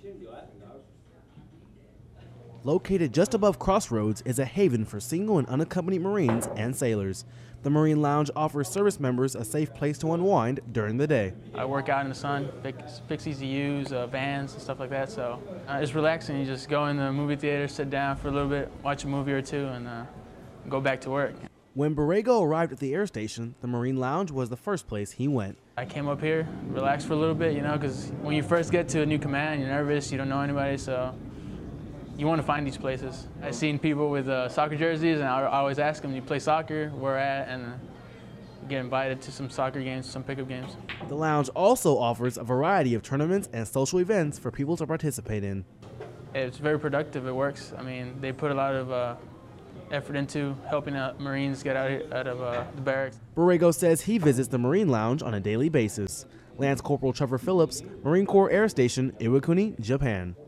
Located just above Crossroads is a haven for single and unaccompanied Marines and sailors. The Marine Lounge offers service members a safe place to unwind during the day. I work out in the sun, fix ECUs, vans, and stuff like that, so it's relaxing. You just go in the movie theater, sit down for a little bit, watch a movie or two, and go back to work. When Borrego arrived at the air station, the Marine Lounge was the first place he went. I came up here, relaxed for a little bit, because when you first get to a new command, you're nervous, you don't know anybody, so you want to find these places. I've seen people with soccer jerseys, and I always ask them, do you play soccer, where at, and get invited to some soccer games, some pickup games. The lounge also offers a variety of tournaments and social events for people to participate in. It's very productive, it works. They put a lot of effort into helping Marines get out of the barracks. Borrego says he visits the Marine Lounge on a daily basis. Lance Corporal Trevor Phillips, Marine Corps Air Station, Iwakuni, Japan.